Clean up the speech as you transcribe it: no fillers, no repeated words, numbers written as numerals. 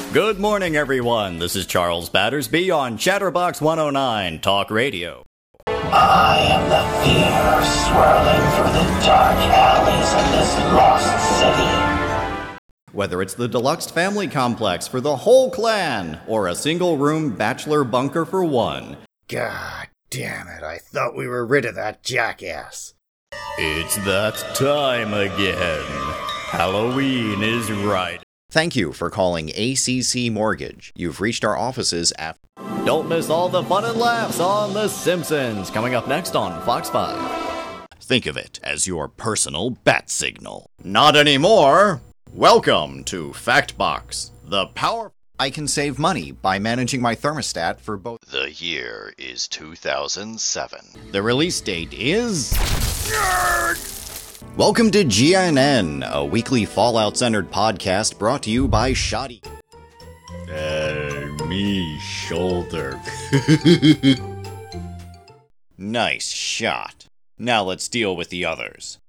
Good morning, everyone. This is Charles Battersby on Chatterbox 109 Talk Radio. I am the fear swirling through the dark alleys of this lost city. Whether it's the deluxe family complex for the whole clan, or a single-room bachelor bunker for one. God damn it, I thought we were rid of that jackass. It's that time again. Halloween is right. Thank you for calling ACC Mortgage. You've reached our offices at... Don't miss all the fun and laughs on The Simpsons, coming up next on Fox 5. Think of it as your personal bat signal. Not anymore! Welcome to Factbox, the power... I can save money by managing my thermostat for both... The year is 2007. The release date is... Nerd! Welcome to GNN, a weekly Fallout-centered podcast brought to you by Shoddy. Me shoulder. Nice shot. Now let's deal with the others.